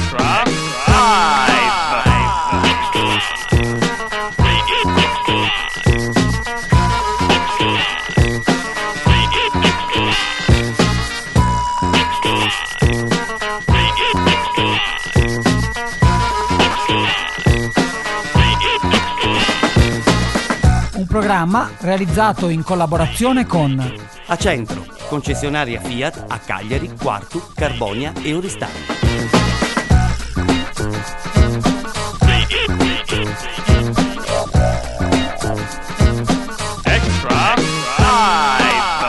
Extra Live. Un programma realizzato in collaborazione con Acentro, concessionaria Fiat a Cagliari, Quartu, Carbonia e Oristano. Extra Live.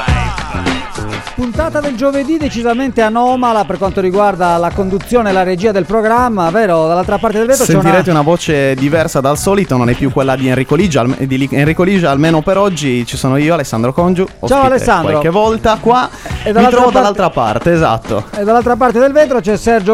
puntata del giovedì decisamente anomala per quanto riguarda la conduzione e la regia del programma, vero? Dall'altra parte del vetro sentirete c'è una voce diversa dal solito, non è più quella di Enrico Ligia, almeno per oggi ci sono io, Alessandro Congiu, Ciao Alessandro. qualche volta qua, E mi trovo dall'altra parte, esatto. E dall'altra parte del vetro c'è Sergio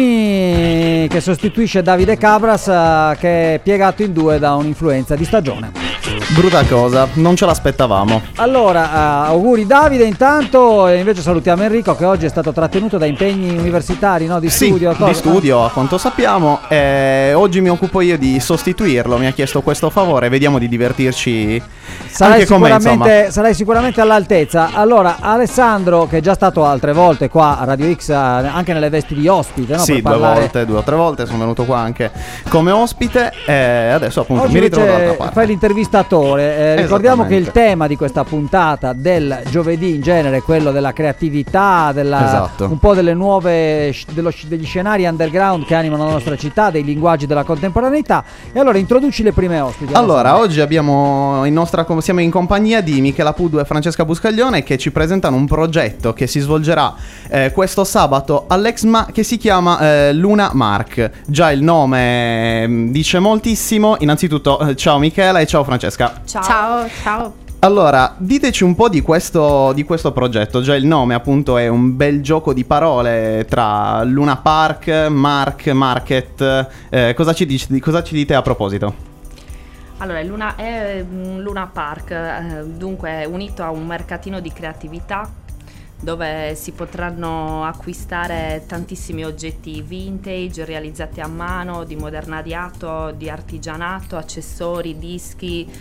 Benoni che sostituisce Davide Cabras, che è piegato in due da un'influenza di stagione. Brutta cosa, non ce l'aspettavamo. Allora, auguri Davide intanto, e invece salutiamo Enrico che oggi è stato trattenuto da impegni universitari, no? Di studio. Sì, di studio a quanto sappiamo. Oggi mi occupo io di sostituirlo, mi ha chiesto questo favore, vediamo di divertirci anche con me, insomma. Sarai sicuramente all'altezza. Allora, Alessandro, che è già stato altre volte qua a Radio X, anche nelle vesti di ospite, no? Sì, per parlare... due o tre volte sono venuto qua anche come ospite e adesso appunto oggi mi ritrovo dall'altra parte. Fai l'intervistatore. Ricordiamo che il tema di questa puntata del giovedì in genere è quello della creatività, Esatto. un po' delle nuove degli scenari underground che animano la nostra città, dei linguaggi della contemporaneità. E allora introduci le prime ospiti. Allora, oggi siamo in compagnia di Michela Puddu e Francesca Buscaglione, che ci presentano un progetto che si svolgerà questo sabato all'Exma, che si chiama Luna Mark. Già il nome dice moltissimo. Innanzitutto ciao Michela e ciao Francesca. Ciao. Allora, diteci un po' di questo progetto. Già il nome appunto è un bel gioco di parole tra Luna Park, Market. Cosa ci dite a proposito? Allora, Luna è un Luna Park, dunque unito a un mercatino di creatività dove si potranno acquistare tantissimi oggetti vintage realizzati a mano, di modernariato, di artigianato, accessori, dischi,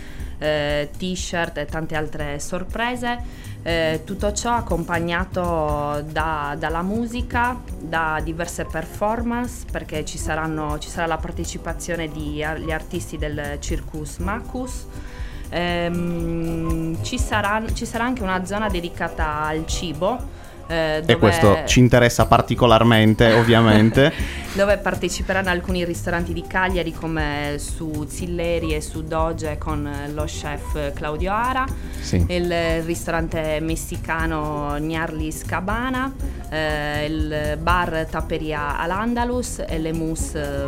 t-shirt e tante altre sorprese. Tutto ciò accompagnato dalla musica, da diverse performance, perché ci sarà la partecipazione di gli artisti del Circus Macus. Ci sarà anche una zona dedicata al cibo, e questo ci interessa particolarmente, ovviamente. Dove parteciperanno alcuni ristoranti di Cagliari come su Zilleri e su Doge con lo chef Claudio Ara, sì. Il ristorante messicano Gnarlis Cabana, il bar Tapperia Al-Andalus e le mousse.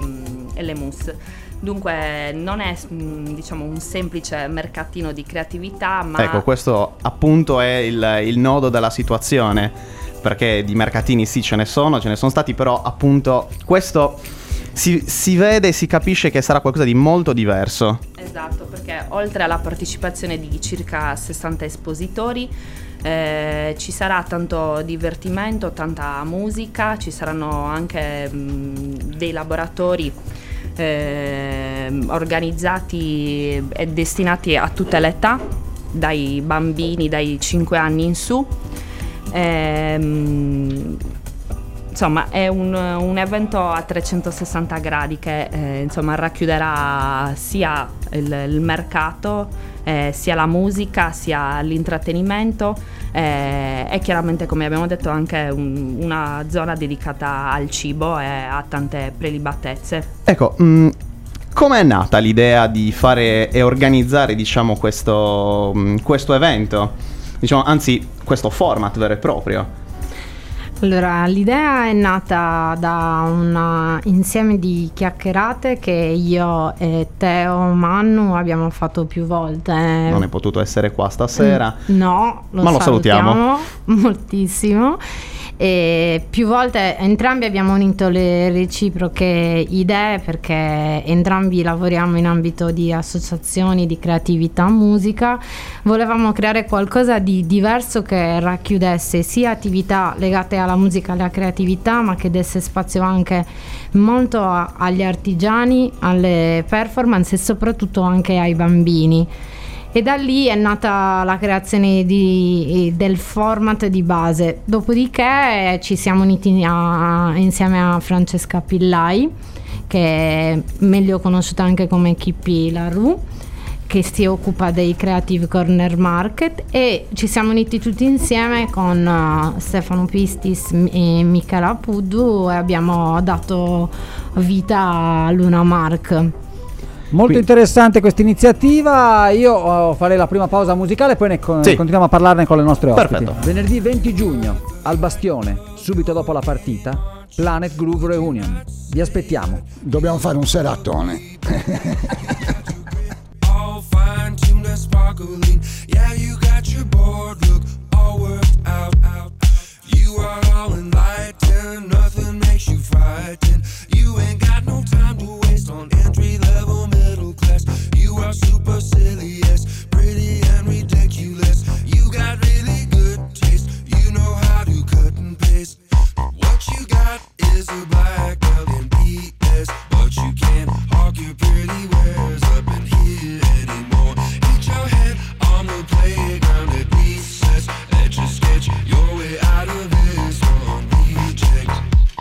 Dunque non è un semplice mercatino di creatività, ma... Ecco, questo appunto è il nodo della situazione, perché di mercatini sì ce ne sono stati, però appunto questo si vede e si capisce che sarà qualcosa di molto diverso. Esatto, perché oltre alla partecipazione di circa 60 espositori, ci sarà tanto divertimento, tanta musica, ci saranno anche dei laboratori organizzati e destinati a tutte le età, dai bambini dai 5 anni in su. Insomma è un evento a 360 gradi che racchiuderà sia il mercato, sia la musica, sia l'intrattenimento, e chiaramente, come abbiamo detto, anche una zona dedicata al cibo e a tante prelibatezze. Ecco, come è nata l'idea di fare e organizzare questo evento? Anzi, questo format vero e proprio. Allora, l'idea è nata da un insieme di chiacchierate che io e Teo Mannu abbiamo fatto più volte. Non è potuto essere qua stasera. No, ma lo salutiamo moltissimo. e più volte entrambi abbiamo unito le reciproche idee, perché entrambi lavoriamo in ambito di associazioni di creatività musica. Volevamo creare qualcosa di diverso che racchiudesse sia attività legate alla musica e alla creatività, ma che desse spazio anche molto agli artigiani, alle performance e soprattutto anche ai bambini. E da lì è nata la creazione del format di base. Dopodiché ci siamo uniti insieme a Francesca Pillai, che è meglio conosciuta anche come Kippi Larue, che si occupa dei Creative Corner Market, e ci siamo uniti tutti insieme con Stefano Pistis e Michela Puddu e abbiamo dato vita a Luna Mark. Molto interessante questa iniziativa. Io farei la prima pausa musicale, poi continuiamo a parlarne con le nostre ospiti. Perfetto. Venerdì 20 giugno al Bastione, subito dopo la partita, Planet Groove Reunion. Vi aspettiamo. Dobbiamo fare un seratone. All fine tuned and sparkling. Yeah, you got your board look all worked out. You are all enlightened, nothing makes you frightened. You ain't got no time to waste on entry level middle class. You are supercilious, pretty and ridiculous. You got really good taste, you know how to cut and paste. What you got is a black belt in BS, but you can't hawk your pretty wares up in here anymore. Hit your head on the playground at recess. Let you sketch your way out of this one reject.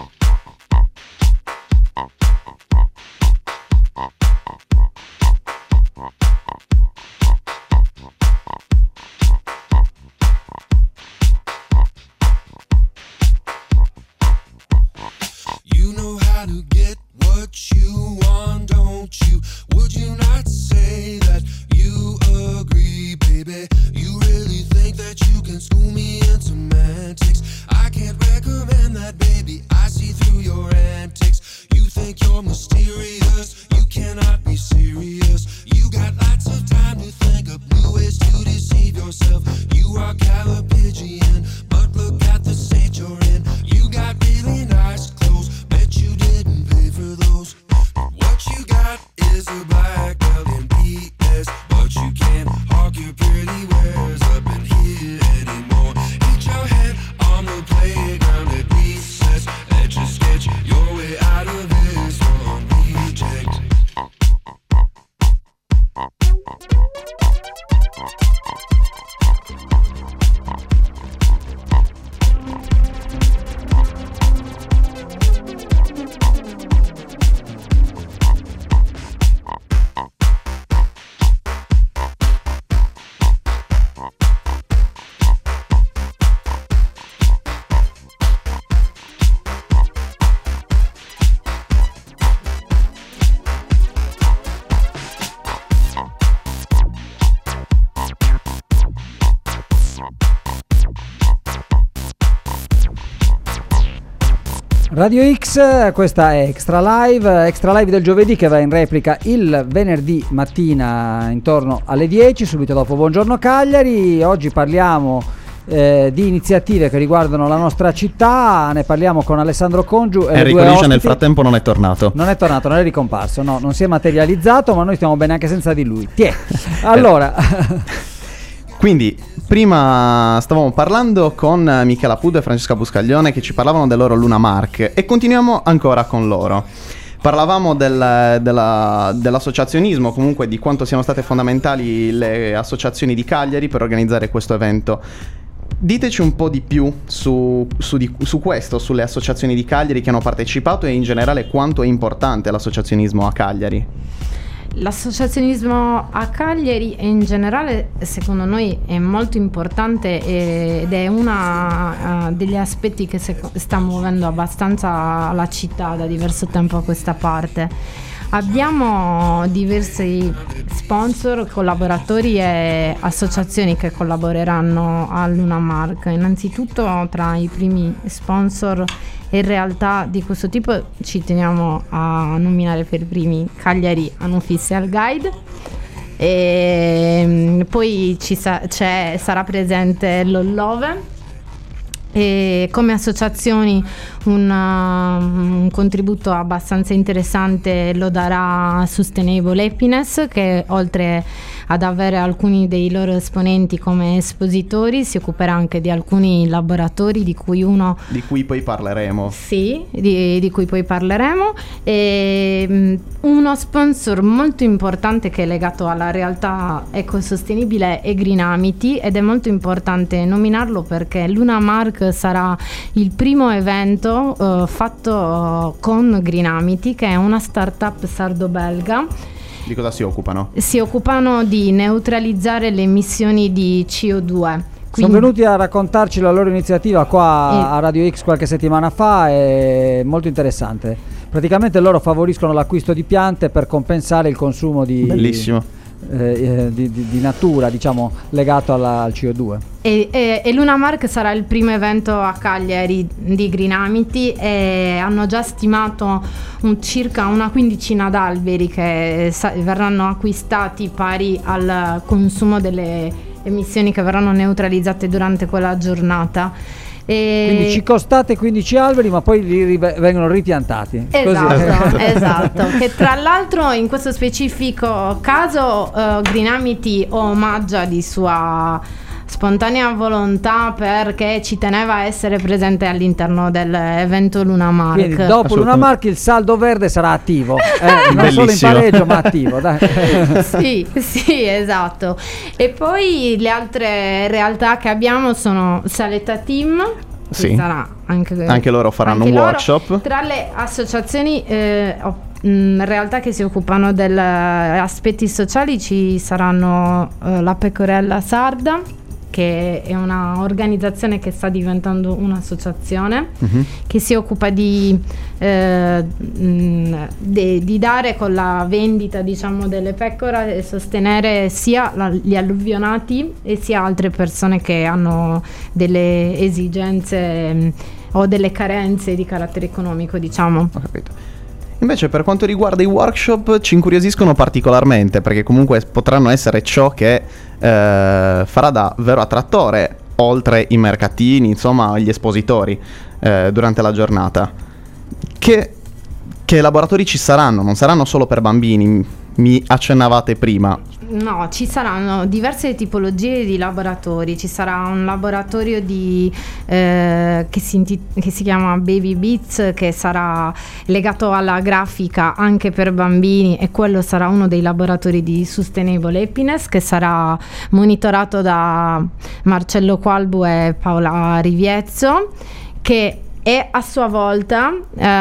You know how to get what you want, don't you? Would you not say that you agree, baby? You really think that you can school me in semantics? I can't recommend that, baby. I see through your antics. You think you're mysterious, you cannot be serious. You got lots of time to think of new ways to deceive yourself. You are Calipigian, but look at the state you're in. You got really nice clothes, bet you didn't pay for those. What you got is a black belt in BS, but you can't hawk your pretty wares up in here anymore. Hit your head on the playground at recess. Let you sketch your way out of this one reject. Radio X, questa è Extra Live del giovedì che va in replica il venerdì mattina intorno alle 10, subito dopo Buongiorno Cagliari. Oggi parliamo di iniziative che riguardano la nostra città, ne parliamo con Alessandro Congiu e Enrico Licia nel frattempo non è tornato. Non è ricomparso, no, non si è materializzato, ma noi stiamo bene anche senza di lui. Allora... Quindi, prima stavamo parlando con Michela Puddu e Francesca Buscaglione che ci parlavano del loro Luna Mark e continuiamo ancora con loro. Parlavamo dell'associazionismo, comunque di quanto siano state fondamentali le associazioni di Cagliari per organizzare questo evento. Diteci un po' di più su questo, sulle associazioni di Cagliari che hanno partecipato e in generale quanto è importante l'associazionismo a Cagliari. L'associazionismo a Cagliari in generale secondo noi è molto importante ed è uno degli aspetti che sta muovendo abbastanza la città da diverso tempo a questa parte. Abbiamo diversi sponsor, collaboratori e associazioni che collaboreranno a Luna Mark. Innanzitutto tra i primi sponsor in realtà di questo tipo ci teniamo a nominare per primi Cagliari Unofficial Guide, e poi sarà presente Lollove, E come associazioni un contributo abbastanza interessante lo darà Sustainable Happiness, che oltre ad avere alcuni dei loro esponenti come espositori si occuperà anche di alcuni laboratori di cui poi parleremo. Sì, di cui poi parleremo. E uno sponsor molto importante che è legato alla realtà ecosostenibile è Green Amity, ed è molto importante nominarlo perché Luna Mark sarà il primo evento fatto con Green Amity, che è una startup sardo-belga. Di cosa si occupano? Si occupano di neutralizzare le emissioni di CO2. Sono venuti a raccontarci la loro iniziativa qua a Radio X qualche settimana fa, è molto interessante. Praticamente loro favoriscono l'acquisto di piante per compensare il consumo di... Bellissimo. Di natura, diciamo, legato al CO2. E Luna Mark sarà il primo evento a Cagliari di Green Amity, e hanno già stimato circa una quindicina d'alberi che verranno acquistati, pari al consumo delle emissioni che verranno neutralizzate durante quella giornata. Quindi ci costate 15 alberi, ma poi vengono ripiantati. Esatto, esatto. Che tra l'altro in questo specifico caso Green Amity omaggia di sua spontanea volontà, perché ci teneva a essere presente all'interno dell'evento Luna Mark. Quindi dopo Luna Mark il saldo verde sarà attivo, non solo in pareggio ma attivo, dai. Sì, esatto. E poi le altre realtà che abbiamo sono Saletta Team. Sì. Sarà anche loro faranno un workshop. Tra le associazioni realtà che si occupano degli aspetti sociali ci saranno la Pecorella Sarda, che è una organizzazione che sta diventando un'associazione che si occupa di dare con la vendita, diciamo, delle pecore e sostenere sia gli alluvionati e sia altre persone che hanno delle esigenze o delle carenze di carattere economico, diciamo. Ho capito. Invece per quanto riguarda i workshop ci incuriosiscono particolarmente, perché comunque potranno essere ciò che farà da vero attrattore, oltre i mercatini, insomma gli espositori durante la giornata. Che laboratori ci saranno? Non saranno solo per bambini, mi accennavate prima. No, ci saranno diverse tipologie di laboratori. Ci sarà un laboratorio che si chiama Baby Beats, che sarà legato alla grafica anche per bambini, e quello sarà uno dei laboratori di Sustainable Happiness, che sarà monitorato da Marcello Qualbu e Paola Riviezzo, che è a sua volta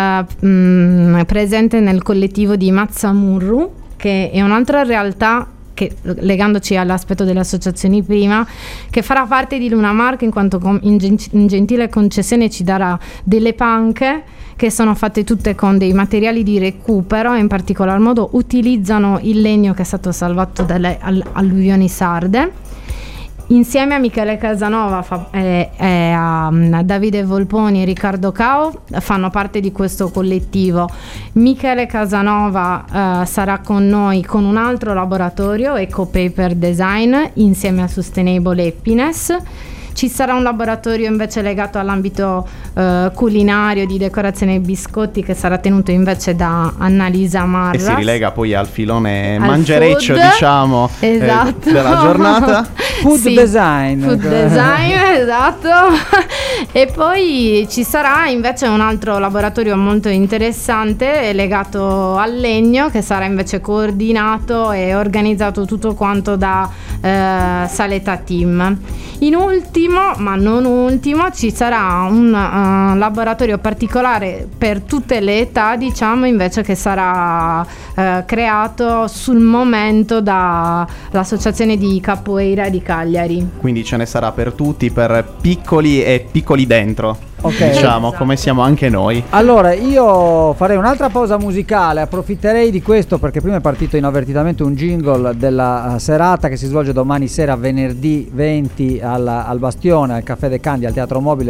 presente nel collettivo di Mazzamurru, che è un'altra realtà che, legandoci all'aspetto delle associazioni prima, che farà parte di Luna Mark, in quanto in gentile concessione ci darà delle panche che sono fatte tutte con dei materiali di recupero, e in particolar modo utilizzano il legno che è stato salvato dalle alluvioni sarde. Insieme a Michele Casanova e a Davide Volponi e Riccardo Cao fanno parte di questo collettivo. Michele Casanova sarà con noi con un altro laboratorio, Eco Paper Design, insieme a Sustainable Happiness. Ci sarà un laboratorio invece legato all'ambito culinario di decorazione dei biscotti, che sarà tenuto invece da Annalisa Marras. E si rilega poi al filone mangereccio, food, diciamo, esatto, della giornata. Food design. Food design, esatto. E poi ci sarà invece un altro laboratorio molto interessante legato al legno, che sarà invece coordinato e organizzato tutto quanto da Saletta Team. In ultimo, ma non ultimo, ci sarà un laboratorio particolare per tutte le età, diciamo, invece, che sarà creato sul momento dall'associazione di Capoeira di Cagliari. Quindi ce ne sarà per tutti, per piccoli e piccoli dentro. Ok, diciamo, esatto, come siamo anche noi. Allora io farei un'altra pausa musicale, approfitterei di questo perché prima è partito inavvertitamente un jingle della serata che si svolge domani sera, venerdì 20 al Bastione, al Caffè De Candi, al Teatro Mobile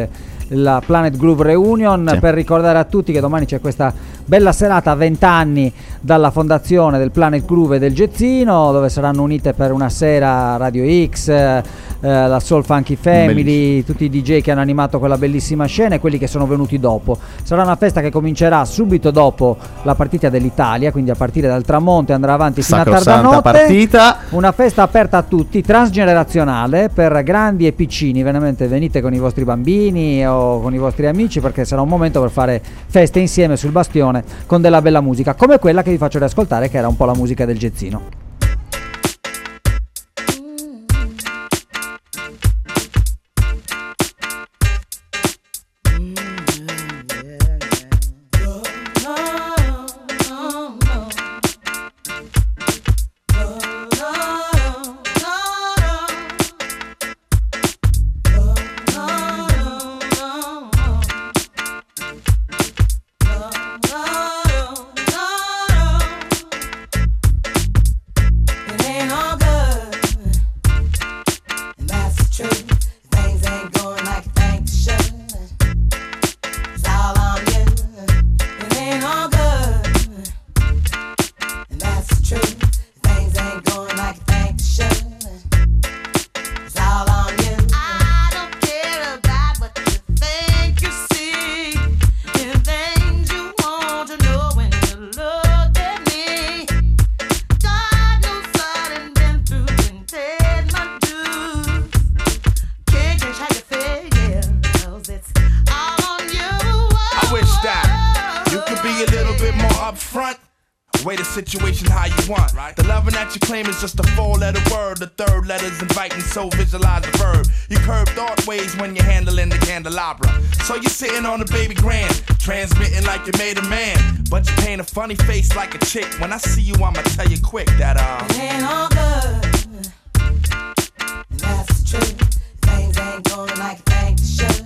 la Planet Groove Reunion, Sì. per ricordare a tutti che domani c'è questa bella serata a 20 anni dalla fondazione del Planet Groove e del Jazzino, dove saranno unite per una sera Radio X, la Soul Funky Family, tutti i DJ che hanno animato quella bellissima scena e quelli che sono venuti dopo. Sarà una festa che comincerà subito dopo la partita dell'Italia, quindi a partire dal tramonto e andrà avanti fino a tarda Sacrosanta notte. partita. Una festa aperta a tutti, transgenerazionale, per grandi e piccini. Veramente venite con i vostri bambini o con i vostri amici, perché sarà un momento per fare feste insieme sul bastione con della bella musica, come quella che vi faccio riascoltare, che era un po' la musica del jazzino. Way the situation how you want. The loving that you claim is just a 4-letter word. The third letter's inviting, so visualize the verb. You curve thought ways when you're handling the candelabra. So you're sitting on a baby grand, transmitting like you made a man. But you paint a funny face like a chick. When I see you, I'ma tell you quick that it ain't all good. And that's true. Things ain't going like you think they should.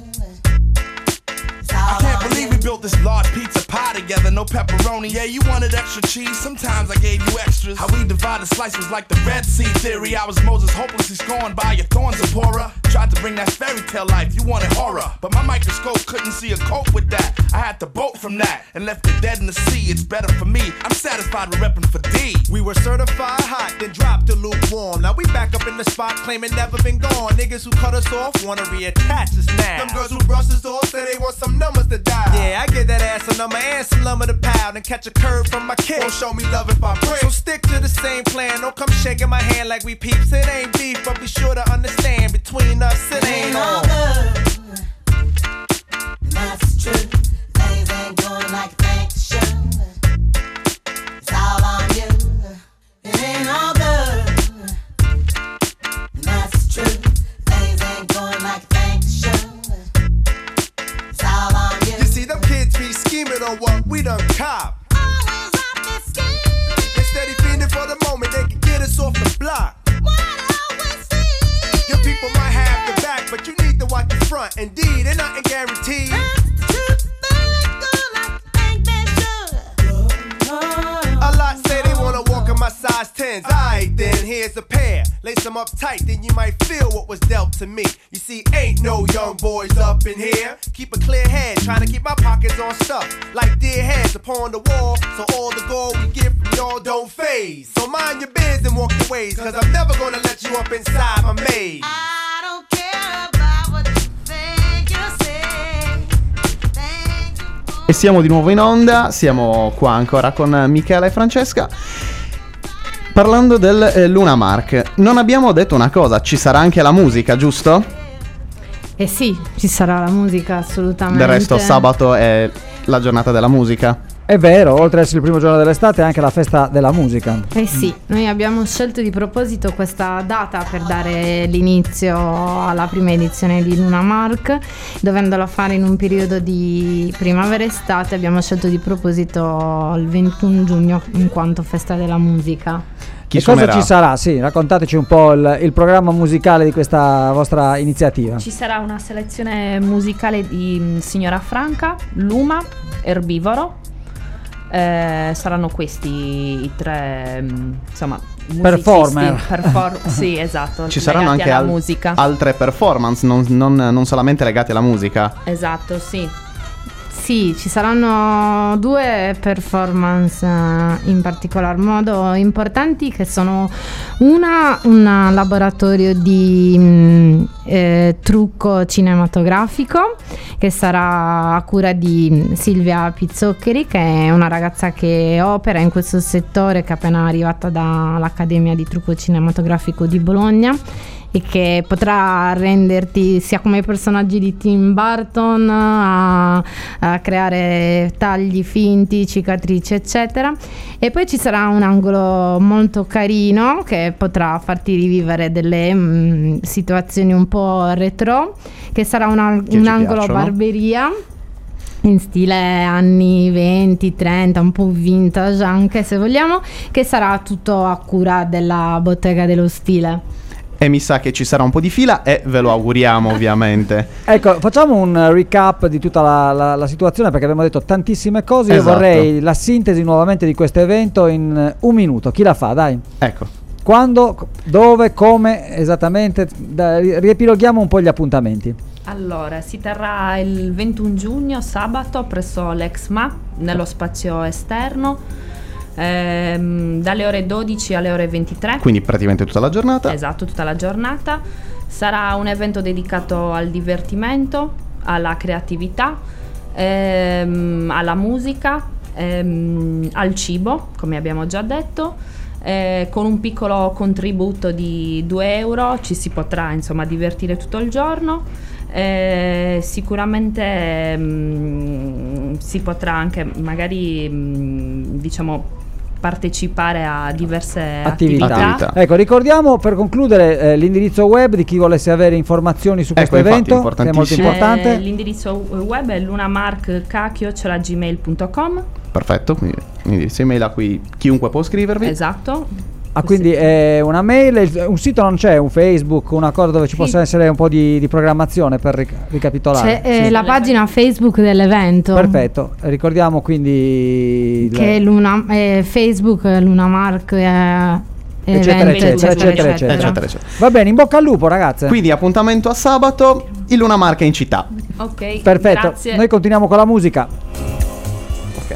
I can't believe we built this large pizza pie together, no pepperoni. Yeah, you wanted extra cheese, sometimes I gave you extras. How we divided slices like the Red Sea theory. I was Moses hopelessly scorned by your thorns, Zipporah. Tried to bring that fairy tale life, you wanted horror. But my microscope couldn't see a cope with that. I had to bolt from that and left it dead in the sea. It's better for me, I'm satisfied with repping for D. We were certified hot, then dropped to lukewarm. Now we back up in the spot, claiming never been gone. Niggas who cut us off wanna reattach us now. Them girls who brush us off say they want some numbers to dial. Yeah, I give that ass a number and some lumber to pound and catch a curve from my kid. Won't show me love if I break. So stick to the same plan. Don't come shaking my hand like we peeps. It ain't beef, but be sure to understand between us it ain't all good. And that's true. Things ain't going like you think they should. It's all on you. It ain't all good. And that's true. Things ain't going like you think they should. It's all on you. You see, them kids be scheming on what we done cop. Always out there scheming. Instead of fiending for the moment, they can get us off the block. Your people might have your back, but you need to watch the front. Indeed, and nothing guaranteed. A lot say they wanna walk in my size 10s. Alright then, here's a pair. Lace them up tight, then you might feel what was dealt to me. You see, ain't no young boys up in here. Keep a clear head, trying to keep my pockets on stuff. Like dear heads upon the wall, so all the gold we get from y'all don't phase. So mind your biz and walk your ways, cause I'm never gonna let you up inside my maze. I don't care about what you think you say. Thank you. E siamo di nuovo in onda, siamo qua ancora con Michela e Francesca. Parlando del Luna Mark, non abbiamo detto una cosa, ci sarà anche la musica, giusto? Eh sì, ci sarà la musica assolutamente. Del resto sabato è la giornata della musica. È vero, oltre ad essere il primo giorno dell'estate è anche la festa della musica. Eh sì, noi abbiamo scelto di proposito questa data per dare l'inizio alla prima edizione di Luna Mark. Dovendola fare in un periodo di primavera-estate, abbiamo scelto di proposito il 21 giugno in quanto festa della musica. Chi e cosa suonerà? ci sarà? Sì, raccontateci un po' il programma musicale di questa vostra iniziativa. Ci sarà una selezione musicale di Signora Franca, Luma, Erbivoro. Saranno questi i tre, insomma, Performer. Sì, esatto. Ci saranno legati anche alla musica. altre performance, non solamente legate alla musica. Esatto, sì. Sì, ci saranno 2 performance in particolar modo importanti, che sono un laboratorio di trucco cinematografico che sarà a cura di Silvia Pizzoccheri, che è una ragazza che opera in questo settore, che è appena arrivata dall'Accademia di Trucco Cinematografico di Bologna, e che potrà renderti sia come i personaggi di Tim Burton a creare tagli finti, cicatrici, eccetera. E poi ci sarà un angolo molto carino che potrà farti rivivere delle situazioni un po' retro, che sarà un angolo piacciono. barberia in stile anni 20-30, un po' vintage anche se vogliamo, che sarà tutto a cura della Bottega dello Stile. E mi sa che ci sarà un po' di fila e ve lo auguriamo ovviamente. Ecco, facciamo un recap di tutta la situazione, perché abbiamo detto tantissime cose. Esatto. Io vorrei la sintesi nuovamente di questo evento in un minuto. Chi la fa? Dai. Ecco. Quando, dove, come esattamente? Riepiloghiamo un po' gli appuntamenti. Allora, si terrà il 21 giugno, sabato, presso l'Exma, nello spazio esterno, dalle ore 12 alle ore 23. Quindi praticamente tutta la giornata. Esatto, tutta la giornata. Sarà un evento dedicato al divertimento, alla creatività, alla musica, al cibo, come abbiamo già detto. Con un piccolo contributo di 2 euro ci si potrà insomma divertire tutto il giorno. Sicuramente si potrà anche magari diciamo partecipare a diverse attività. Ecco, ricordiamo per concludere l'indirizzo web di chi volesse avere informazioni su questo evento, che è molto importante. L'indirizzo web è lunamark@gmail.com. Perfetto, quindi l'indirizzo email a cui chiunque può scrivervi. Esatto. Ah, quindi è una mail, un sito non c'è, un Facebook, una cosa dove ci possa essere un po' di programmazione per ricapitolare? C'è la pagina Facebook dell'evento. Perfetto, ricordiamo quindi che Facebook Lunamark eccetera. Va bene, in bocca al lupo ragazze. Quindi appuntamento a sabato, il Lunamark è in città. Ok, perfetto. grazie. Noi continuiamo con la musica. Ok.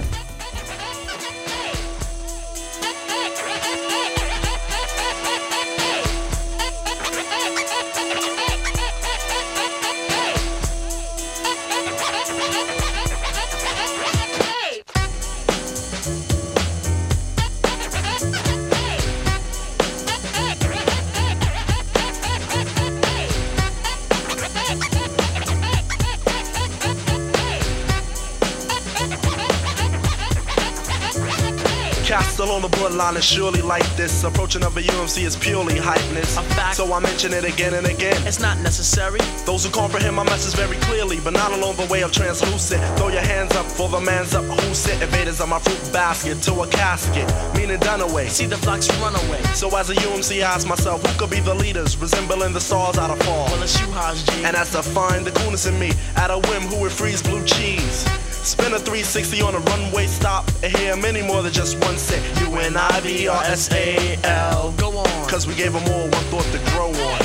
Castle on the bloodline is surely like this. Approaching of a UMC is purely hypeness. So I mention it again and again. It's not necessary. Those who comprehend my message very clearly, but not along the way of translucent. Throw your hands up for the man's up. Who's it? Invaders of my fruit basket to a casket, meaning done away. See the flocks run away. So as a UMC, I ask myself, who could be the leaders, resembling the stars out of fall? Well, it's you, Haj G. And as to find the coolness in me, at a whim, who would freeze blue cheese? Spin a 360 on a runway stop and hear many more than just one set. UNIVERSAL. Go on. Cause we gave them all one thought to grow on.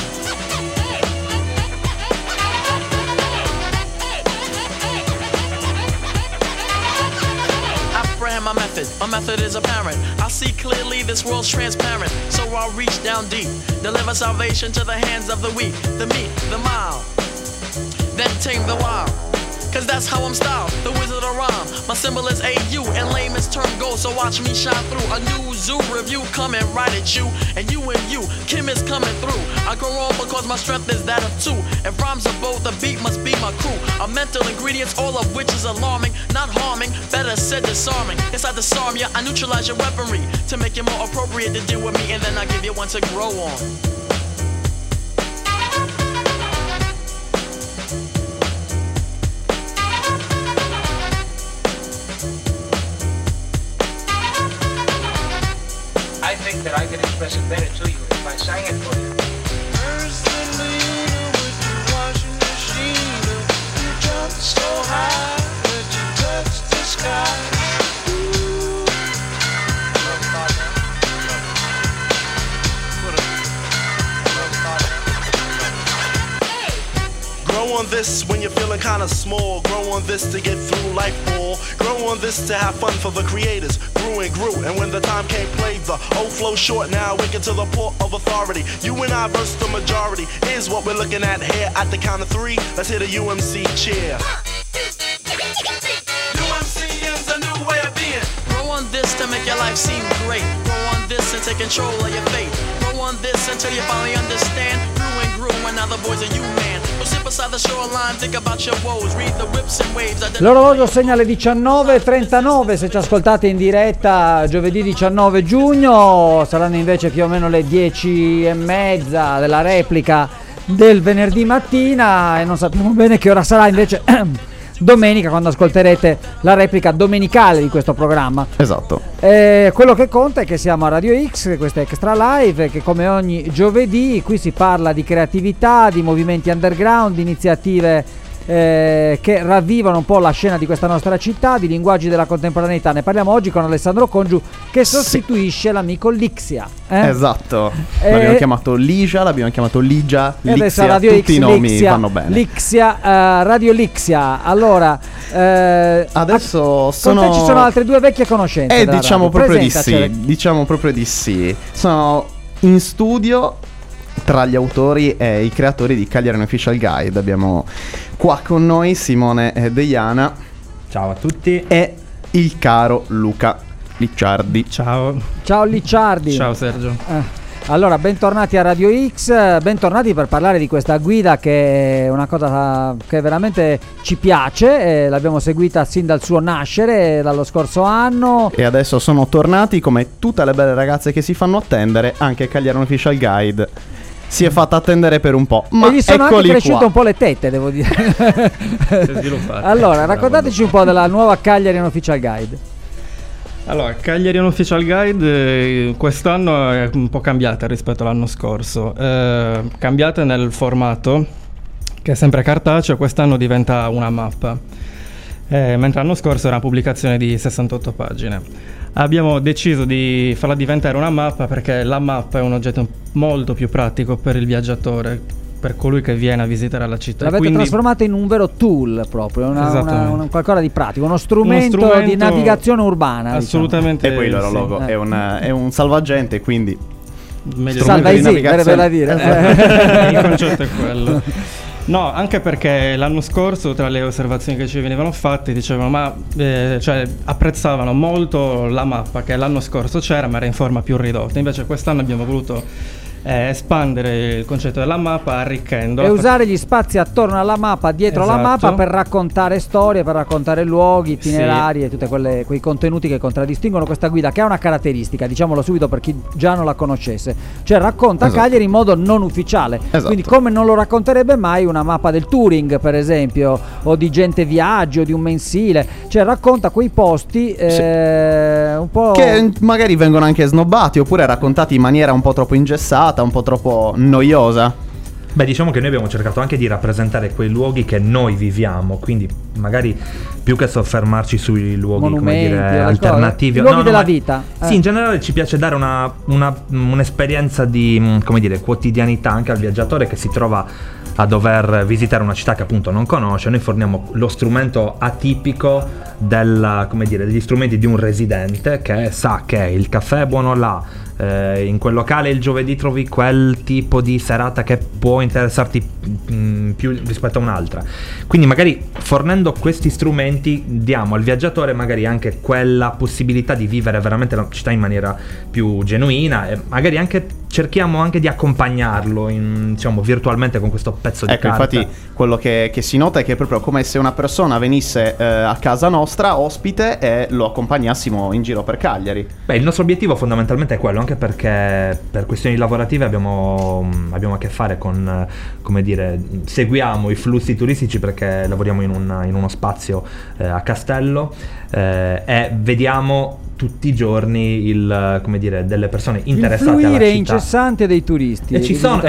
Apprehend my method. My method is apparent. I see clearly this world's transparent. So I'll reach down deep. Deliver salvation to the hands of the weak, the meek, the mild. Then tame the wild. Cause that's how I'm styled, the wizard of rhyme. My symbol is AU and layman's term gold. So watch me shine through a new zoo review coming right at you. And you, Kim is coming through. I grow on because my strength is that of two. If rhymes are both, the beat must be my crew. A mental ingredients, all of which is alarming. Not harming, better said disarming. Yes, I disarm ya, I neutralize your weaponry to make it more appropriate to deal with me. And then I give you one to grow on. I think that I can express it better to you if I sang it for you. Where's the leader with the washing machine? You jumped so high that you touched the sky. this when you're feeling kinda small. Grow on this to get through life all. Grow on this to have fun for the creators. Grew and grew, and when the time came, played the old flow short. Now awaken to the port of authority. You and I versus the majority is what we're looking at here. At the count of 3, let's hit a UMC cheer. UMC is a new way of being. Grow on this to make your life seem great. Grow on this and take control of your fate. Grow on this until you finally understand. Grew and grew, and now the boys are you, man. Go sit beside the shoreline, think about your woes. Read the whips and waves. L'orologio segna le 19:39 se ci ascoltate in diretta giovedì 19 giugno. Saranno invece più o meno le 10:30 della replica del venerdì mattina e non sappiamo bene che ora sarà invece domenica, quando ascolterete la replica domenicale di questo programma. Esatto. Quello che conta è che siamo a Radio X, questa è Extra Live, che come ogni giovedì qui si parla di creatività, di movimenti underground, di iniziative che ravvivano un po' la scena di questa nostra città, di linguaggi della contemporaneità. Ne parliamo oggi con Alessandro Congiu, che sostituisce l'amico Lixia. Esatto. L'abbiamo chiamato Ligia, l'abbiamo chiamato Ligia, e adesso Lixia, Radio tutti X, i nomi Lixia, vanno bene. Lixia, Radio Lixia. Allora, adesso con te ci sono altre due vecchie conoscenze. Diciamo proprio di sì. Diciamo proprio di sì. Sono in studio tra gli autori e i creatori di Cagliari Unofficial Guide. Abbiamo qua con noi Simone Deiana. Ciao a tutti. E il caro Luca Licciardi. Ciao. Ciao Licciardi. Ciao Sergio. Allora, bentornati a Radio X, bentornati per parlare di questa guida che è una cosa che veramente ci piace, l'abbiamo seguita sin dal suo nascere, dallo scorso anno. E adesso sono tornati come tutte le belle ragazze che si fanno attendere, anche Cagliari Unofficial Guide si è fatta attendere per un po', ma e gli sono anche cresciute qua. un po' le tette, devo dire. Allora, raccontateci un po' della nuova Cagliari Unofficial Guide. Allora, Cagliari Unofficial Guide quest'anno è un po' cambiata rispetto all'anno scorso. Cambiata nel formato, che è sempre cartaceo, quest'anno diventa una mappa. Mentre l'anno scorso era una pubblicazione di 68 pagine. Abbiamo deciso di farla diventare una mappa perché la mappa è un oggetto molto più pratico per il viaggiatore, per colui che viene a visitare la città. L'avete trasformata in un vero tool proprio, qualcosa di pratico, uno strumento di navigazione urbana. Assolutamente. Diciamo. E poi l'orologo è un salvagente, quindi salvaisi, verrebbe da dire. Il concetto è quello. No, anche perché l'anno scorso tra le osservazioni che ci venivano fatte dicevano cioè apprezzavano molto la mappa che l'anno scorso c'era ma era in forma più ridotta. Invece quest'anno abbiamo voluto espandere il concetto della mappa arricchendola e usare gli spazi attorno alla mappa, dietro la mappa, per raccontare storie, per raccontare luoghi, itinerari e tutti quei contenuti che contraddistinguono questa guida, che ha una caratteristica, diciamolo subito per chi già non la conoscesse, cioè racconta Cagliari in modo non ufficiale, quindi come non lo racconterebbe mai una mappa del touring, per esempio, o di Gente Viaggi o di un mensile, cioè racconta quei posti un po' che magari vengono anche snobbati oppure raccontati in maniera un po' troppo ingessata, un po' troppo noiosa. Beh, diciamo che noi abbiamo cercato anche di rappresentare quei luoghi che noi viviamo, quindi magari più che soffermarci sui luoghi, monumenti, come dire, alternativi, luoghi della vita. Sì, in generale ci piace dare un'esperienza di, come dire, quotidianità anche al viaggiatore che si trova a dover visitare una città che appunto non conosce. Noi forniamo lo strumento atipico degli strumenti di un residente che sa che il caffè è buono là, in quel locale il giovedì trovi quel tipo di serata che può interessarti più rispetto a un'altra. Quindi magari fornendo questi strumenti diamo al viaggiatore magari anche quella possibilità di vivere veramente la città in maniera più genuina e magari anche cerchiamo anche di accompagnarlo diciamo virtualmente con questo pezzo di carta. Infatti quello che si nota è che è proprio come se una persona venisse a casa nostra ospite e lo accompagnassimo in giro per Cagliari. Beh, il nostro obiettivo fondamentalmente è quello, anche perché per questioni lavorative abbiamo a che fare con, come dire, seguiamo i flussi turistici perché lavoriamo in uno spazio a Castello e vediamo tutti i giorni delle persone interessate alla città. Il fluire incessante dei turisti. E ci sono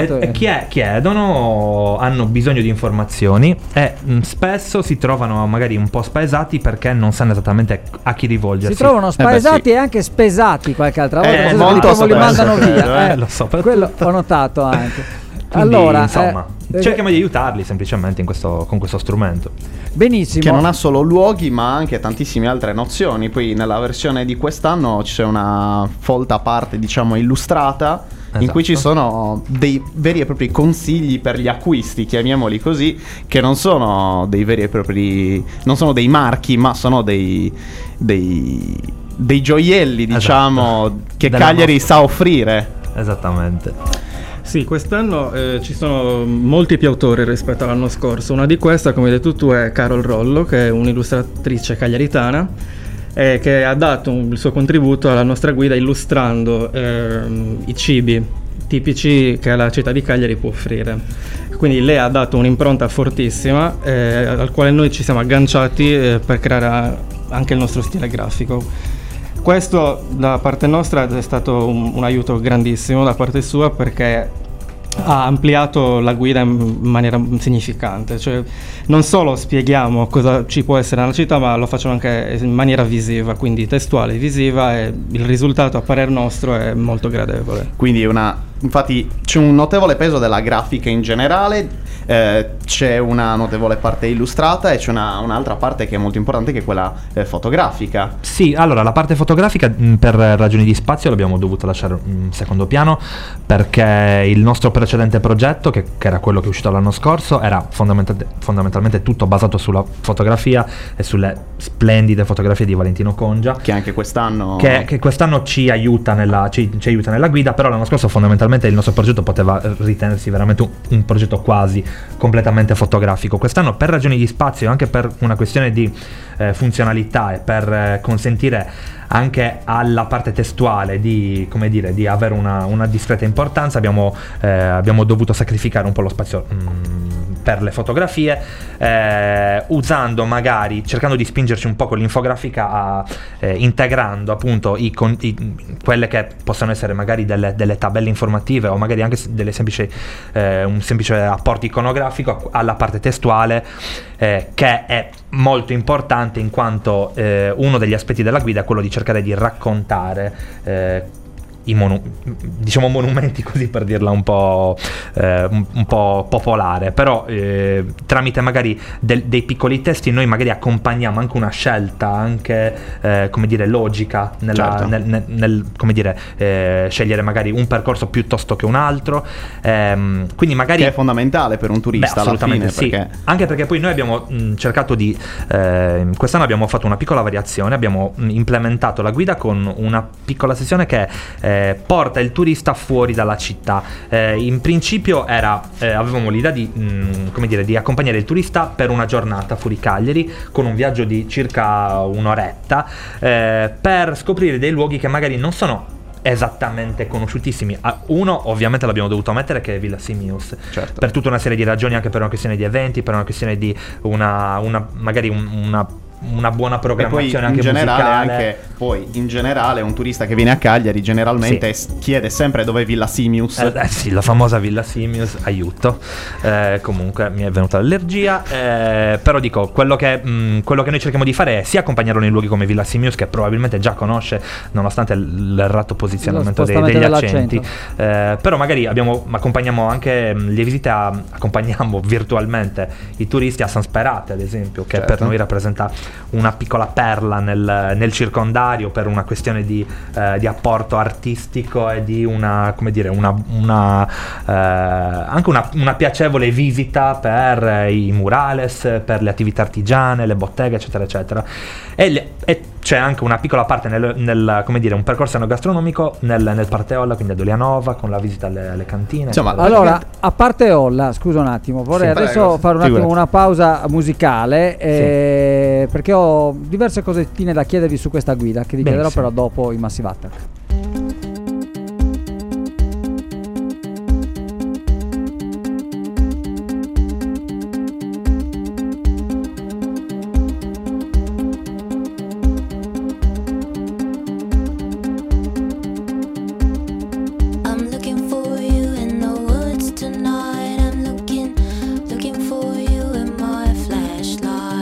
chiedono, hanno bisogno di informazioni e spesso si trovano magari un po' spaesati perché non sanno esattamente a chi rivolgersi. Si trovano spaesati e anche spesati qualche altra volta, molto li mandano via. Lo so, quello ho notato anche. Quindi, Allora, insomma, cerchiamo di aiutarli semplicemente con questo strumento. Benissimo. Che non ha solo luoghi ma anche tantissime altre nozioni. Poi nella versione di quest'anno c'è una folta parte, diciamo, illustrata, in cui ci sono dei veri e propri consigli per gli acquisti, chiamiamoli così, che non sono dei veri e propri, non sono dei marchi, ma sono dei gioielli, diciamo, che Della Cagliari nostra. sa offrire. Esattamente. Sì, quest'anno ci sono molti più autori rispetto all'anno scorso. Una di queste, come hai detto tu, è Carol Rollo, che è un'illustratrice cagliaritana, che ha dato il suo contributo alla nostra guida illustrando i cibi tipici che la città di Cagliari può offrire. Quindi lei ha dato un'impronta fortissima al quale noi ci siamo agganciati per creare anche il nostro stile grafico. Questo da parte nostra è stato un aiuto grandissimo da parte sua, perché ha ampliato la guida in maniera significante. Cioè, non solo spieghiamo cosa ci può essere nella città, ma lo facciamo anche in maniera visiva, quindi testuale, visiva, e il risultato a parer nostro è molto gradevole. Quindi infatti c'è un notevole peso della grafica in generale, c'è una notevole parte illustrata e c'è un'altra parte che è molto importante, che è quella fotografica. Sì, allora la parte fotografica per ragioni di spazio l'abbiamo dovuto lasciare in secondo piano, perché il nostro precedente progetto, che era quello che è uscito l'anno scorso, era fondamentalmente tutto basato sulla fotografia e sulle splendide fotografie di Valentino Congia, che anche quest'anno che quest'anno ci aiuta nella guida. Però l'anno scorso fondamentalmente il nostro progetto poteva ritenersi veramente un progetto quasi completamente fotografico. Quest'anno, per ragioni di spazio e anche per una questione di funzionalità e per consentire anche alla parte testuale di avere una discreta importanza, abbiamo dovuto sacrificare un po' lo spazio per le fotografie, usando magari, cercando di spingerci un po' con l'infografica, integrando appunto quelle che possono essere magari delle tabelle informative o magari anche un semplice apporto iconografico alla parte testuale, che è molto importante, in quanto uno degli aspetti della guida è quello di cercare di raccontare diciamo monumenti, così per dirla un po' popolare, però tramite magari dei piccoli testi noi magari accompagniamo anche una scelta anche logica nel scegliere magari un percorso piuttosto che un altro, quindi magari che è fondamentale per un turista. Assolutamente, alla fine, sì, perché anche perché poi noi abbiamo cercato di quest'anno abbiamo fatto una piccola variazione, abbiamo implementato la guida con una piccola sessione che porta il turista fuori dalla città. In principio avevamo l'idea di accompagnare il turista per una giornata fuori Cagliari, con un viaggio di circa un'oretta, per scoprire dei luoghi che magari non sono esattamente conosciutissimi. Uno ovviamente l'abbiamo dovuto mettere, che è Villa Simius, certo, per tutta una serie di ragioni, anche per una questione di eventi, per una questione di una buona programmazione anche musicale. In generale un turista che viene a Cagliari generalmente chiede sempre dov'è Villa Simius. Sì, la famosa Villa Simius, aiuto. Comunque mi è venuta l'allergia, però dico, quello che noi cerchiamo di fare è sia accompagnarlo nei luoghi come Villa Simius, che probabilmente già conosce nonostante l'errato posizionamento degli accenti, però magari accompagniamo anche le visite, accompagniamo virtualmente i turisti a San Sperate, ad esempio, che per noi rappresenta una piccola perla nel circondario, per una questione di apporto artistico e di anche una piacevole visita per i murales, per le attività artigiane, le botteghe, eccetera eccetera. E c'è anche una piccola parte un percorso enogastronomico nel Parteolla, quindi a Dolianova, con la visita alle cantine. Insomma, allora, a parte Olla, scusa un attimo, vorrei adesso fare un attimo una pausa musicale, perché ho diverse cosettine da chiedervi su questa guida, che vi chiederò però dopo i Massive Attack.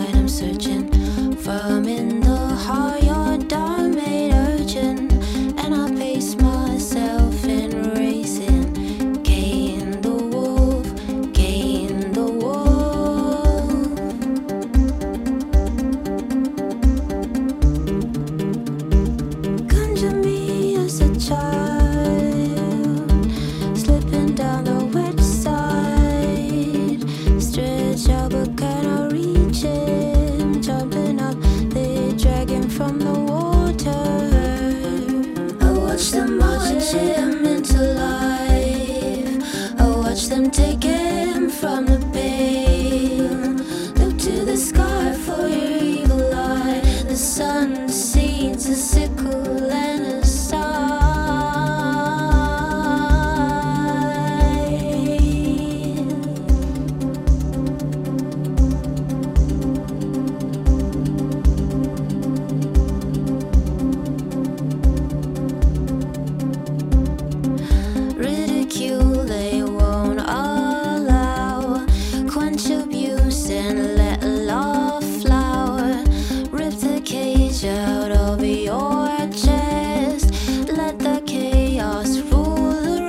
From in the heart, your dark made urgent, and child, slipping down the wet side. Stretch out but cannot reach it, jumping up, they drag him from the water. I watch them march him into life, I watch them take him from the pain. Look to the sky for your evil eye, the sun, the seeds, the sickle and the sigh. Ridicule they won't allow, quench abuse and let love flower. Rip the cage out of your chest, let the chaos rule the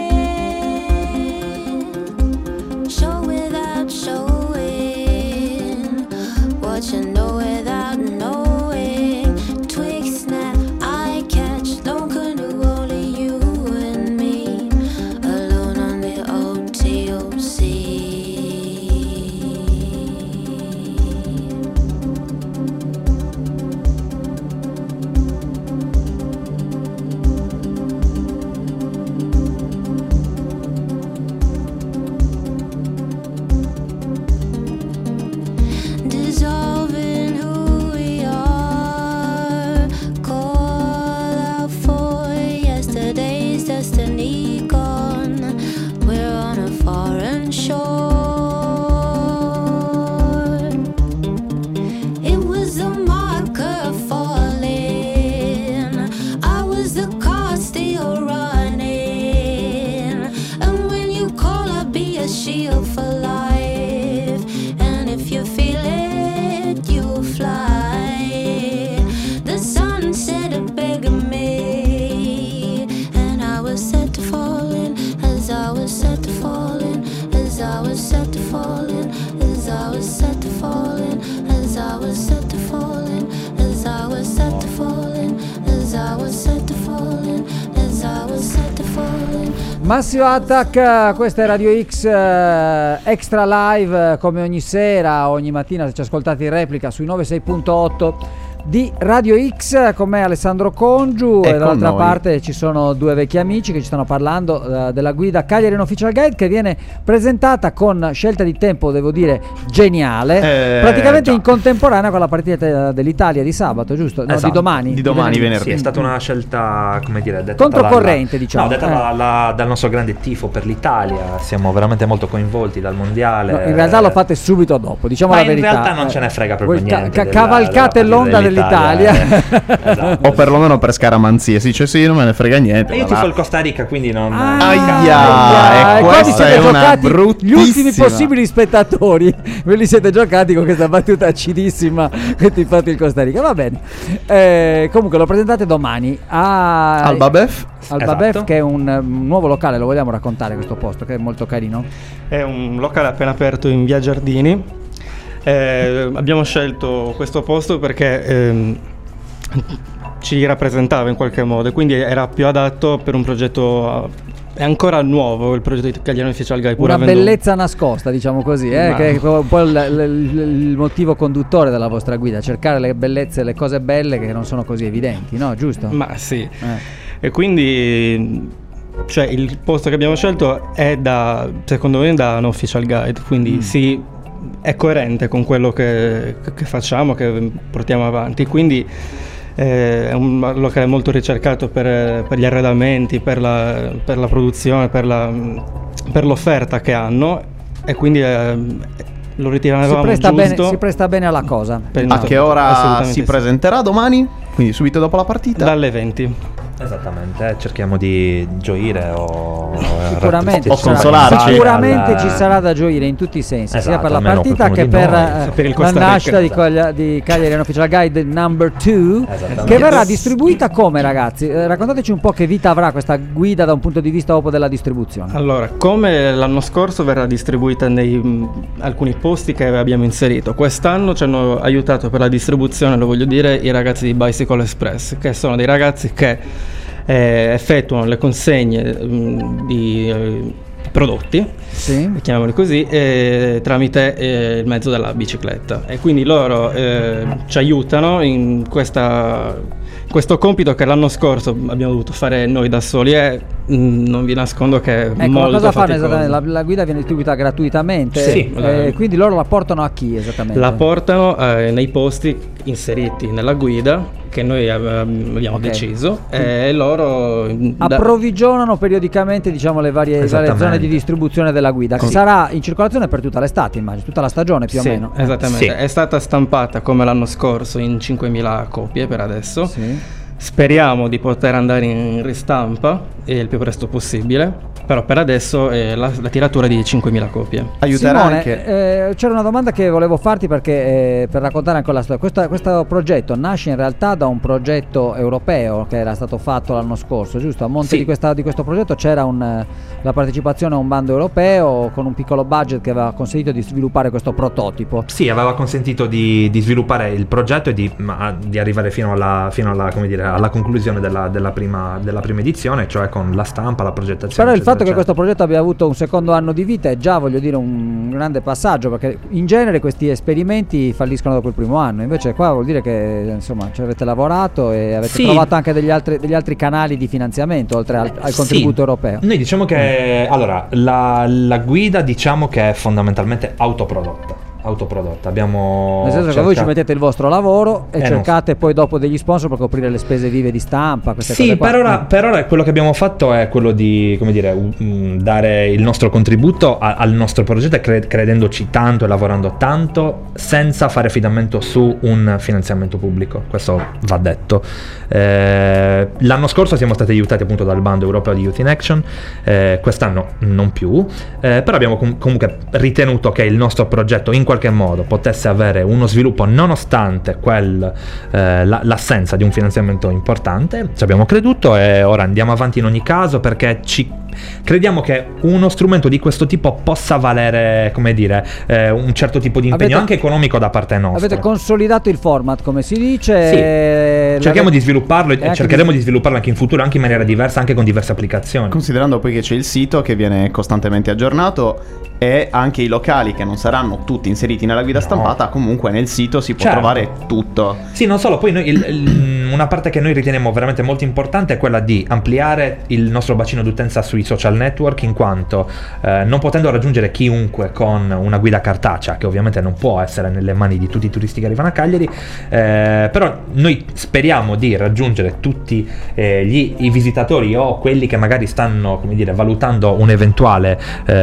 rain. Show without showing, what you know without knowing. Twig snap, eye catch, don't canoe, only you and me, alone on the OTOC. Dissolving who we are, call out for yesterday's destiny gone. We're on a foreign shore. It was a marker falling, I was the car still running. And when you call, I'll be a shield for life. And if you feel it, you'll fly. The sun said it begging me, and I was set to fall in, as I was set to fall in, as I was set to fall in, as I was set to fall in, as I was set to fall in, as I was set to fall in, as I was set to fall in, as I was set to fall in. Massive Attack, questa è Radio X Extra Live, come ogni sera, ogni mattina, se ci ascoltate in replica sui 96.8 di Radio X. Con me Alessandro Congiu e dall'altra noi. parte ci sono due vecchi amici che ci stanno parlando della guida Cagliari Unofficial Guide, che viene presentata con scelta di tempo, devo dire, geniale, praticamente già. in contemporanea con la partita dell'Italia di sabato, giusto? No, Esatto. di domani. Di domani, venerdì. Sì, è stata una scelta, come dire, dettata Controcorrente, diciamo. No, dettata dal nostro grande tifo per l'Italia. Siamo veramente molto coinvolti dal mondiale. No, in realtà lo fate subito dopo, diciamo Ma la verità. in realtà non ce ne frega proprio Voi niente. cavalcate l'onda dell'Italia. Esatto. O perlomeno per scaramanzie. Si dice sì, non me ne frega niente. E io ma tifo là. il Costa Rica, quindi non. Aia, e qua vi questa siete è una giocati gli ultimi bruttissima. possibili spettatori. Ve li siete giocati con questa battuta acidissima che ti fate il Costa Rica. Va bene. Comunque lo presentate domani Al Babef. Al Esatto. Babef, che è un nuovo locale. Lo vogliamo raccontare questo posto, che è molto carino? È un locale appena aperto in via Giardini. Abbiamo scelto questo posto perché ci rappresentava in qualche modo e quindi era più adatto per un progetto. È ancora nuovo il progetto di Cagliari Unofficial Guide. Una bellezza nascosta, diciamo così, che è un po' il motivo conduttore della vostra guida, cercare le bellezze, le cose belle che non sono così evidenti, no? Giusto? Ma sì. E quindi, cioè, il posto che abbiamo scelto è secondo me da un official guide, quindi sì, è coerente con quello che facciamo, che portiamo avanti, quindi è un locale molto ricercato per gli arredamenti, per la produzione, per l'offerta che hanno, e quindi lo ritenevamo giusto. Si presta bene alla cosa. A che ora Assolutamente si sì. presenterà domani? Quindi subito dopo la partita? Dalle 20. Esattamente, cerchiamo di gioire o Sicuramente, o consolarci. Sicuramente ci sarà da gioire in tutti i sensi, sia Esatto, per la almeno partita che qualcuno per il la Costa Rica. nascita di Cagliari Unofficial Guide number 2, che verrà distribuita come, ragazzi? Raccontateci un po' che vita avrà questa guida da un punto di vista proprio della distribuzione. Allora, come l'anno scorso verrà distribuita nei alcuni posti che abbiamo inserito, quest'anno ci hanno aiutato per la distribuzione, lo voglio dire, i ragazzi di Bicycle Express, che sono dei ragazzi che effettuano le consegne di prodotti, chiamiamoli così, tramite il mezzo della bicicletta, e quindi loro ci aiutano in questo compito che l'anno scorso abbiamo dovuto fare noi da soli, e non vi nascondo che è molto cosa fanno faticoso. esattamente? La guida viene distribuita gratuitamente? Sì. Quindi loro la portano a chi esattamente? La portano nei posti inseriti nella guida che noi abbiamo deciso, e loro approvvigionano periodicamente, diciamo, le varie zone di distribuzione della guida, che sarà in circolazione per tutta l'estate, immagino, tutta la stagione più o meno. Esattamente, è stata stampata come l'anno scorso in 5.000 copie per adesso. Speriamo di poter andare in ristampa il più presto possibile, però per adesso la tiratura è di 5.000 copie. Aiuterà Simone, anche. C'era una domanda che volevo farti, perché per raccontare anche la storia. Questo progetto nasce in realtà da un progetto europeo che era stato fatto l'anno scorso, giusto? A monte di questo progetto c'era la partecipazione a un bando europeo con un piccolo budget che aveva consentito di sviluppare questo prototipo. Sì, aveva consentito di sviluppare il progetto e di arrivare fino alla come dire, alla conclusione della prima edizione, cioè con la stampa, la progettazione. Però il fatto che questo progetto abbia avuto un secondo anno di vita è già, voglio dire, un grande passaggio, perché in genere questi esperimenti falliscono dopo il primo anno, invece qua vuol dire che insomma ci avete lavorato e avete trovato anche degli altri canali di finanziamento oltre al contributo europeo. Noi diciamo che allora la guida diciamo che è fondamentalmente autoprodotta. Abbiamo nel senso che voi ci mettete il vostro lavoro e cercate poi dopo degli sponsor per coprire le spese vive di stampa, queste cose qua. Per ora quello che abbiamo fatto è quello di, come dire, dare il nostro contributo al nostro progetto, credendoci tanto e lavorando tanto, senza fare affidamento su un finanziamento pubblico. Questo va detto. L'anno scorso siamo stati aiutati appunto dal bando europeo di Youth in Action, quest'anno non più, però abbiamo comunque ritenuto che il nostro progetto in qualche modo potesse avere uno sviluppo nonostante l'assenza di un finanziamento importante. Ci abbiamo creduto e ora andiamo avanti in ogni caso, perché crediamo che uno strumento di questo tipo possa valere, come dire, un certo tipo di impegno anche economico da parte nostra. Avete consolidato il format, come si dice. Cerchiamo di svilupparlo e cercheremo di svilupparlo anche in futuro, anche in maniera diversa, anche con diverse applicazioni. Considerando poi che c'è il sito che viene costantemente aggiornato e anche i locali che non saranno tutti inseriti nella guida stampata, comunque nel sito si può trovare tutto. Sì, non solo, poi noi una parte che noi riteniamo veramente molto importante è quella di ampliare il nostro bacino d'utenza sui social network, in quanto non potendo raggiungere chiunque con una guida cartacea, che ovviamente non può essere nelle mani di tutti i turisti che arrivano a Cagliari, però noi speriamo di raggiungere tutti i visitatori o quelli che magari stanno, come dire, valutando un'eventuale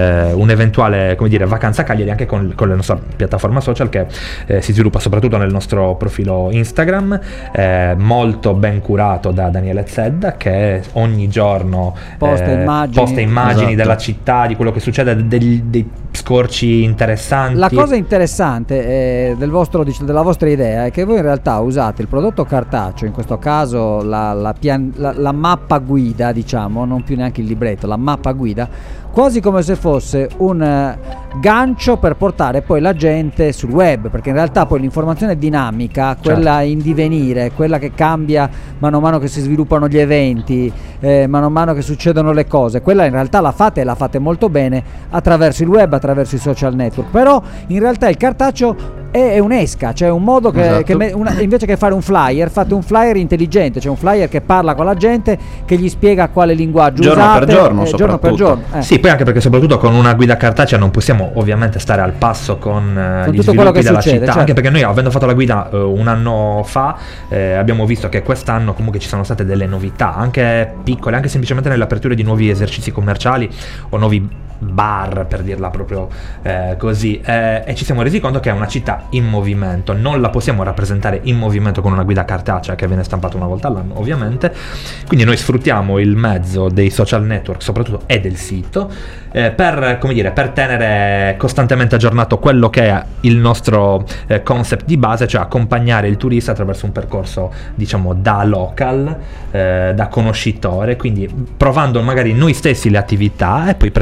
come dire, vacanza a Cagliari, anche con la nostra piattaforma social che si sviluppa soprattutto nel nostro profilo Instagram, molto ben curato da Daniele Zedda, che ogni giorno posta immagini della città, di quello che succede, dei scorci interessanti. La cosa interessante della vostra idea è che voi in realtà usate il prodotto cartaceo, in questo caso la mappa guida, diciamo, non più neanche il libretto, la mappa guida, quasi come se fosse un gancio per portare poi la gente sul web, perché in realtà poi l'informazione dinamica, quella in divenire, quella che cambia mano a mano che si sviluppano gli eventi, mano a mano che succedono le cose, quella in realtà la fate molto bene attraverso il web, attraverso i social network. Però in realtà il cartaceo è un'esca, cioè un modo invece che fare un flyer, fate un flyer intelligente, cioè un flyer che parla con la gente, che gli spiega quale linguaggio usate giorno per giorno. Sì, poi anche perché soprattutto con una guida cartacea non possiamo ovviamente stare al passo con gli tutto quello sviluppi che della succede, città, anche perché noi, avendo fatto la guida un anno fa, abbiamo visto che quest'anno comunque ci sono state delle novità, anche piccole, anche semplicemente nell'apertura di nuovi esercizi commerciali o nuovi bar, per dirla proprio così, e ci siamo resi conto che è una città in movimento, non la possiamo rappresentare in movimento con una guida cartacea che viene stampata una volta all'anno, ovviamente. Quindi noi sfruttiamo il mezzo dei social network soprattutto e del sito per, come dire, per tenere costantemente aggiornato quello che è il nostro concept di base, cioè accompagnare il turista attraverso un percorso, diciamo, da local, da conoscitore, quindi provando magari noi stessi le attività e poi presentando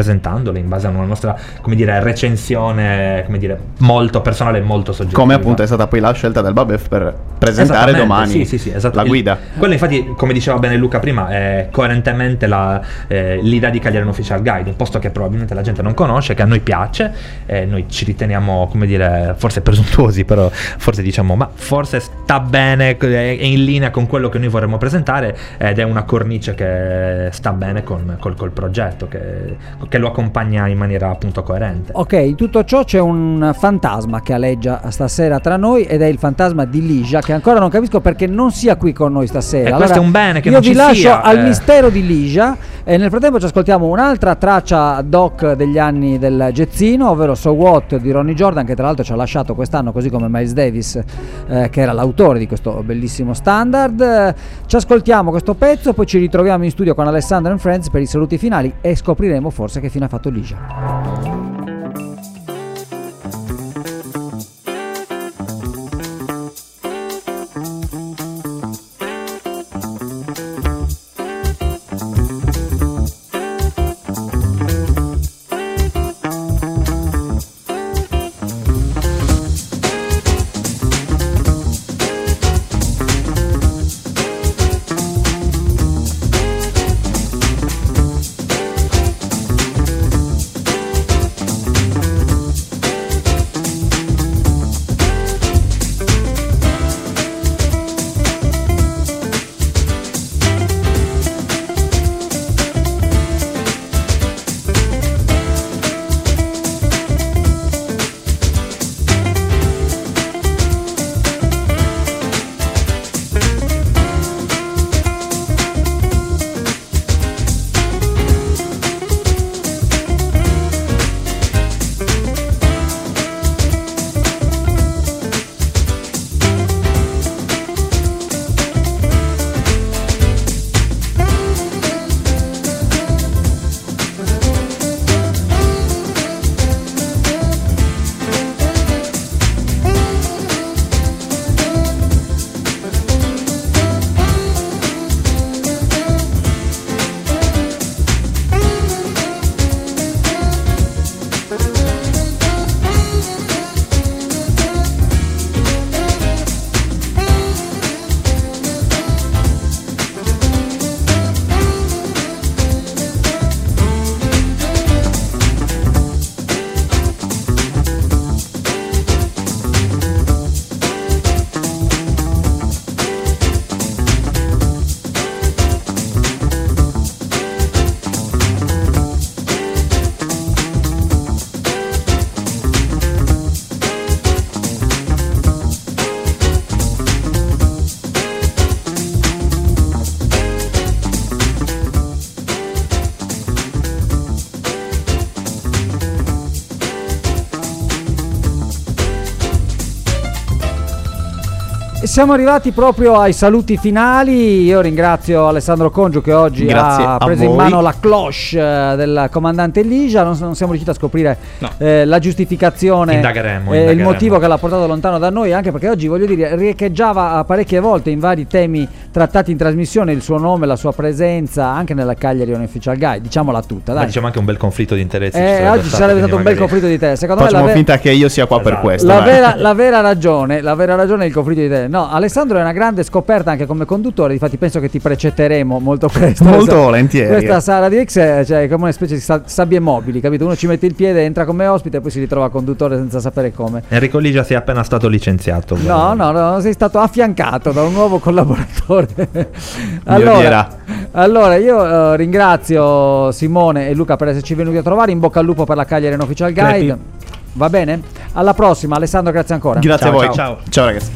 giudicandole in base a una nostra, come dire, recensione, come dire, molto personale e molto soggettiva. Come appunto è stata poi la scelta del Babef per presentare domani sì, esatto. la guida. Quello infatti, come diceva bene Luca prima, è coerentemente l'idea di Cagliari Unofficial Guide, un posto che probabilmente la gente non conosce, che a noi piace, noi ci riteniamo, come dire, forse presuntuosi, però forse diciamo, ma forse sta bene, è in linea con quello che noi vorremmo presentare, ed è una cornice che sta bene col progetto, che lo accompagna in maniera appunto coerente. Ok, in tutto ciò c'è un fantasma che aleggia stasera tra noi, ed è il fantasma di Ligia, che ancora non capisco perché non sia qui con noi stasera. E allora, questo è un bene che io non vi ci lascio sia, al mistero di Ligia, e nel frattempo ci ascoltiamo un'altra traccia doc degli anni del jazzino, ovvero So What di Ronnie Jordan, che tra l'altro ci ha lasciato quest'anno, così come Miles Davis, che era l'autore di questo bellissimo standard. Ci ascoltiamo questo pezzo, poi ci ritroviamo in studio con Alessandro and Friends per i saluti finali e scopriremo forse che fine ha fatto Ligia. Siamo arrivati proprio ai saluti finali. Io ringrazio Alessandro Congiu che oggi ha preso in mano la cloche del comandante Ligia. Non siamo riusciti a scoprire la giustificazione, Indagheremo. il motivo che l'ha portato lontano da noi, anche perché oggi, voglio dire, riecheggiava parecchie volte in vari temi trattati in trasmissione il suo nome, la sua presenza anche nella Cagliari Unofficial Guide, diciamola tutta, dai. Ma diciamo anche un bel conflitto di interessi. Oggi sarebbe stato un bel conflitto di interessi. Secondo Facciamo me finta che io sia qua per questo. La vera ragione è il conflitto di interessi. No, Alessandro è una grande scoperta anche come conduttore, infatti penso che ti precetteremo molto presto. Molto volentieri. Questa Sara di X cioè, come una specie di sabbie mobili, capito? Uno ci mette il piede, entra come ospite e poi si ritrova conduttore senza sapere come. Enrico Ligia si è appena stato licenziato. No, sei stato affiancato da un nuovo collaboratore. Allora io ringrazio Simone e Luca per esserci venuti a trovare. In bocca al lupo per la Cagliari Unofficial Guide. Crepi. Va bene? Alla prossima, Alessandro, grazie ancora. Grazie a voi. Ciao. Ciao ragazzi.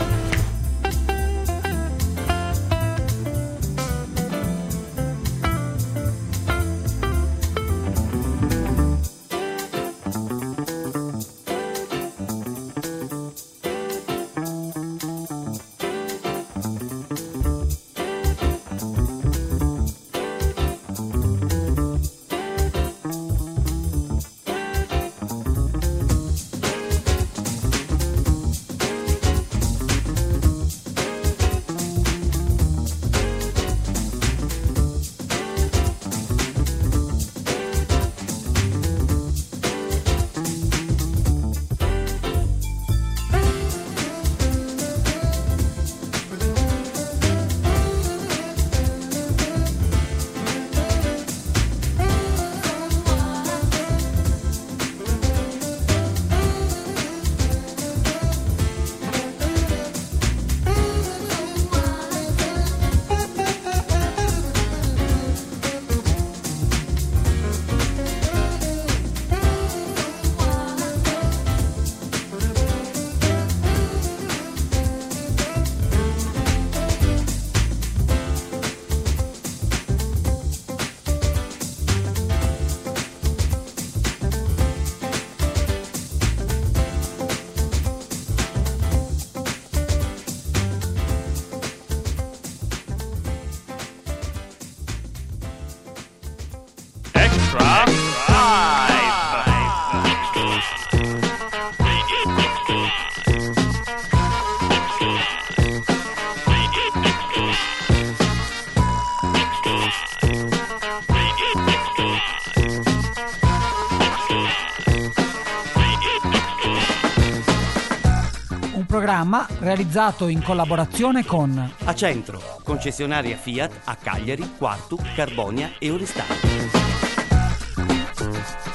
programma realizzato in collaborazione con Acentro, concessionaria Fiat a Cagliari, Quartu, Carbonia e Oristano.